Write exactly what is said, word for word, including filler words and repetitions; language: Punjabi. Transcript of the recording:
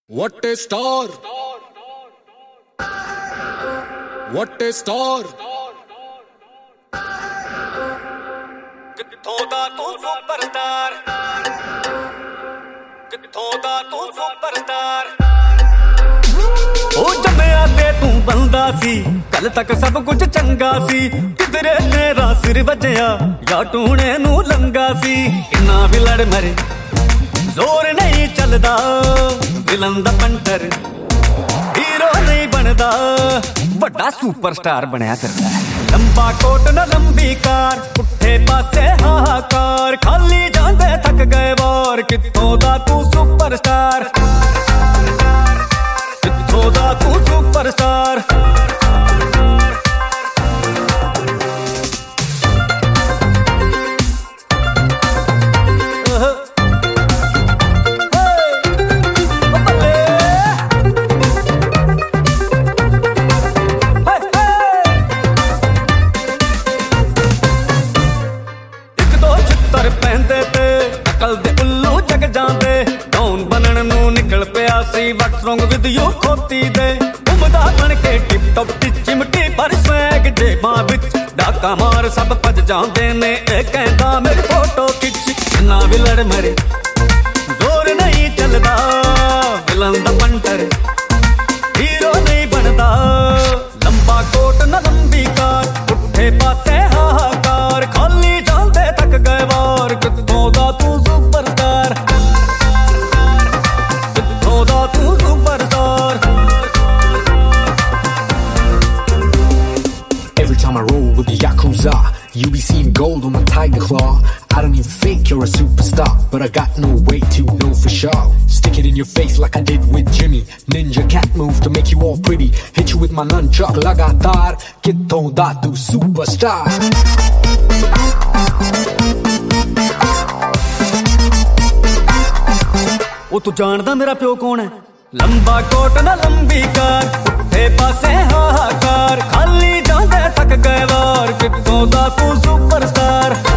What a star! What a star! ਕਿੱਥੋਂ ਦਾ ਤੂੰ ਸੁਪਰਸਟਾਰ ਕਿੱਥੋਂ ਦਾ ਤੂੰ ਸੁਪਰਸਟਾਰ ਉਹ ਜੰਮਿਆ ਤੇ ਤੂੰ ਬੰਦਾ ਸੀ ਕੱਲ ਤੱਕ ਸਭ ਕੁਝ ਚੰਗਾ ਸੀ ਕਿਧਰੇ ਤੇਰਾ ਸਿਰ ਵੱਜਿਆ ਜਾਂ ਟੂਣੇ ਨੂੰ ਲੰਗਾ ਸੀ ਕਿੰਨਾ ਵੀ ਲੜ ਮਰੇ ਜ਼ੋਰ ਨਹੀਂ ਚੱਲਦਾ ਵਿਲਨ ਦਾ ਪੰਟਰ ਹੀਰੋ ਨਹੀਂ ਬਣਦਾ ਵੱਡਾ ਸੁਪਰਸਟਾਰ ਬਣਿਆ ਫਿਰਦਾ ਲੰਬਾ ਕੋਟ ਨਾ ਲੰਬੀ ਕਾਰ ਪੁੱਠੇ ਪਾਸੇ ਹਾਹਾਕਾਰ ਖਾਲੀ ਜਾਂਦੇ ਥੱਕ ਗਏ ਵਾਰ ਕਿੱਥੋਂ ਦਾ ਤੂੰ ਸੁਪਰਸਟਾਰ ਕਿੱਥੋਂ ਦਾ ਤੂੰ ਸੁਪਰਸਟਾਰ ਪੈਂਦੇ ਤੇ ਅਕਲ ਦੇ ਉੱਲੂ ਜਗ ਜਾਂਦੇ ਡਾਊਨ ਬਣਨ ਨੂੰ ਨਿਕਲ ਪਿਆ ਸੀ ਵਟਸ ਰੋਂਗ ਵਿਦ ਯੂ ਖੋਤੀ ਦੇ ਘੁੰਮਦਾ ਬਣ ਕੇ ਟਿਪ ਟੌਪ ਦੀ ਚਿਮਟੀ ਪਰ ਸਵੈਗ ਜੇਬਾਂ ਵਿੱਚ ਡਾਕਾ ਮਾਰ ਸਭ ਭੱਜ ਜਾਂਦੇ ਨੇ ਇਹ ਕਹਿੰਦਾ ਮੇਰੀ ਫੋਟੋ ਖਿੱਚ ਨਾ ਵੀ ਲੜ ਮਰੇ ਜ਼ੋਰ ਨਹੀਂ ਚੱਲਦਾ ਵਿਲਨ ਦਾ ਪੰਟਰ ਹੀਰੋ ਨਹੀਂ ਬਣਦਾ ਲੰਬਾ ਕੋਟ ਨਾ ਲੰਬੀ ਕਾਰ ਪੁੱਠੇ ਪਾਸੇ ਹਾਹਾਕਾਰ ਖਾਲੀ ਜਾਂਦੇ ਥੱਕ ਗਏ ਵਾਰ ਕਿੱਥੋਂ ਦਾ ਤੂੰ ਸੁਪਰਸਟਾਰ ਕਿੱਥੋਂ ਦਾ ਤੂੰ superstar Every time I roll with the Yakuza, you be seeing gold on my tiger claw. I don't even think you're a superstar, but I got no way to know for sure. Stick it in your face like I did with Jimmy. Ninja cat move to make you all pretty. Hit you with my nunchuck lagatar. Kitton da tu superstar. ਉਹ ਤੂੰ ਜਾਣਦਾ ਮੇਰਾ ਪਿਓ ਕੌਣ ਹੈ ਲੰਬਾ ਕੋਟ ਨਾ ਲੰਬੀ ਕਾਰ ਪੁੱਠੇ ਪਾਸੇ ਹਾਹਾਕਾਰ ਖਾਲੀ ਜਾਂਦੇ ਥੱਕ ਗਏ ਵਾਰ ਕਿੱਥੋਂ ਦਾ ਤੂੰ ਸੁਪਰਸਟਾਰ